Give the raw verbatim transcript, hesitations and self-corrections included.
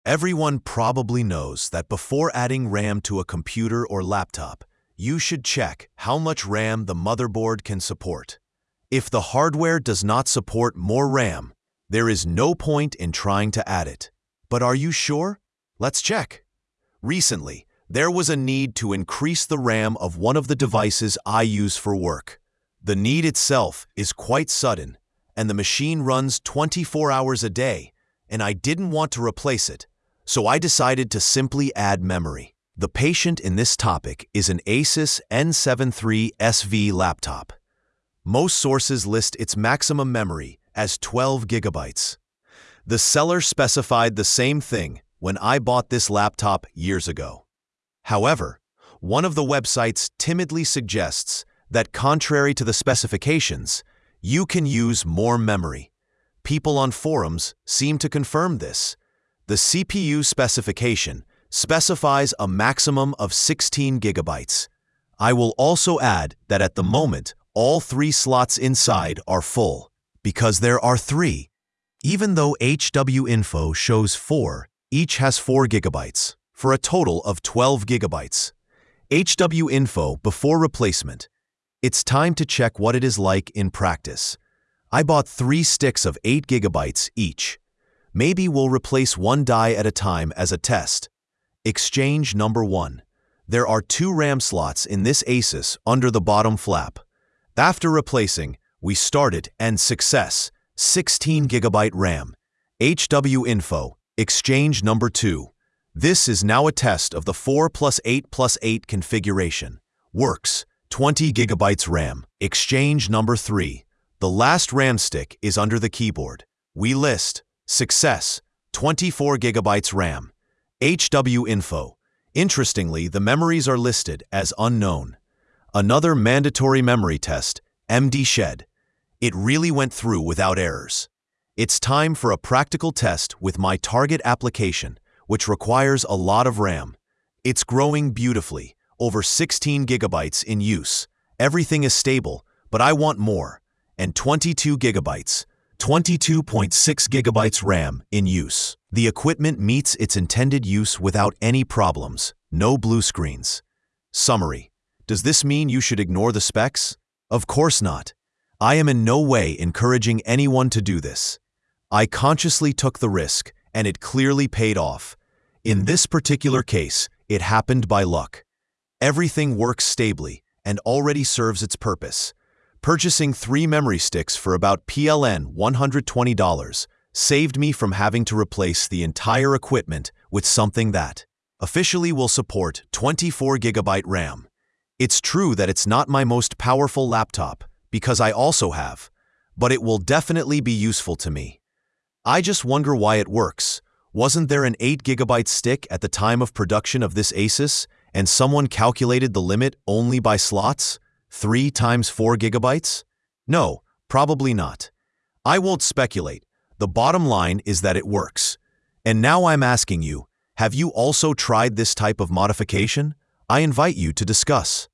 Everyone probably knows that before adding RAM to a computer or laptop, you should check how much RAM the motherboard can support. If the hardware does not support more RAM, there is no point in trying to add it. But are you sure? Let's check. Recently, there was a need to increase the RAM of one of the devices I use for work. The need itself is quite sudden, and the machine runs twenty-four hours a day, and I didn't want to replace it, so I decided to simply add memory. The patient in this topic is an Asus N seventy-three S V laptop. Most sources list its maximum memory as twelve gigabytes. The seller specified the same thing when I bought this laptop years ago. However, one of the websites timidly suggests that contrary to the specifications, you can use more memory. People on forums seem to confirm this. The C P U specification specifies a maximum of sixteen gigabytes. I will also add that at the moment, all three slots inside are full, because there are three. Even though H W Info shows four, each has four gigabytes, for a total of twelve gigabytes. H W Info before replacement. It's time to check what it is like in practice. I bought three sticks of eight gigabytes each. Maybe we'll replace one die at a time as a test. Exchange number one. There are two RAM slots in this Asus under the bottom flap. After replacing, we started and success, sixteen gigabyte RAM. H W Info, exchange number two. This is now a test of the four plus eight plus eight configuration. Works, twenty gigabytes RAM. Exchange number three. The last RAM stick is under the keyboard. We list, success, twenty-four gigabytes RAM. H W Info. Interestingly, the memories are listed as unknown. Another mandatory memory test, M D Shed. It really went through without errors. It's time for a practical test with my target application, which requires a lot of RAM. It's growing beautifully, over sixteen gigabytes in use. Everything is stable, but I want more. And twenty-two gigabytes, twenty-two point six gigabytes RAM in use. The equipment meets its intended use without any problems, no blue screens. Summary. Does this mean you should ignore the specs? Of course not. I am in no way encouraging anyone to do this. I consciously took the risk, and it clearly paid off. In this particular case, it happened by luck. Everything works stably and already serves its purpose. Purchasing three memory sticks for about P L N one hundred twenty dollars saved me from having to replace the entire equipment with something that officially will support twenty-four gigabyte RAM. It's true that it's not my most powerful laptop, because I also have, but it will definitely be useful to me. I just wonder why it works. Wasn't there an eight gigabyte stick at the time of production of this Asus, and someone calculated the limit only by slots? three times four gigabytes? No, probably not. I won't speculate. The bottom line is that it works. And now I'm asking you, have you also tried this type of modification? I invite you to discuss.